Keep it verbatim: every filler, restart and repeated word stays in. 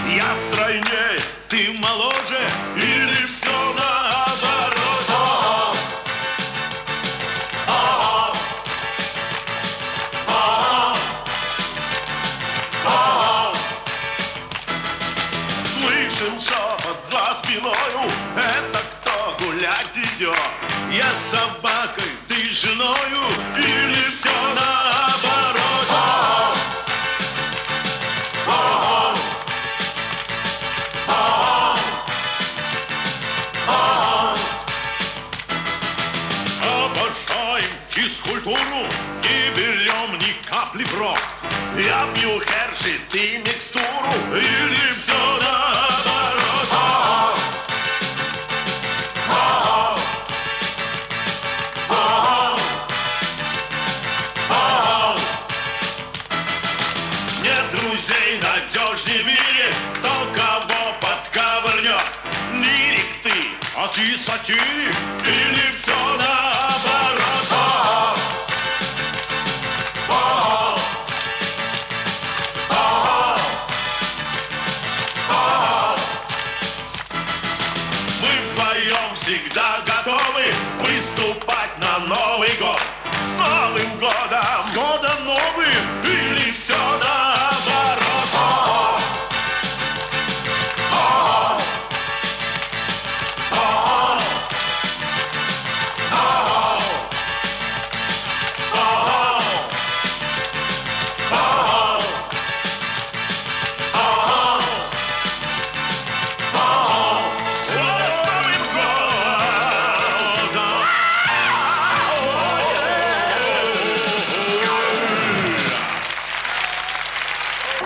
Я стройнее, ты моложе, или все наоборот? Ага. Ага. Ага. Слышим шепот за спиною, это кто гулять идет? Я с собакой, ты с женою, или все наоборот? Ага. Ага. Ага. Ага. Обожаем физкультуру и берем ни капли в рот. Я пью Херши, ты микстуру, или все наоборот? Ага. Ага. Ага. Ага. Нет друзей надежнее в мире, кто кого подковырнет. Лирик ты, а ты сатирик, или все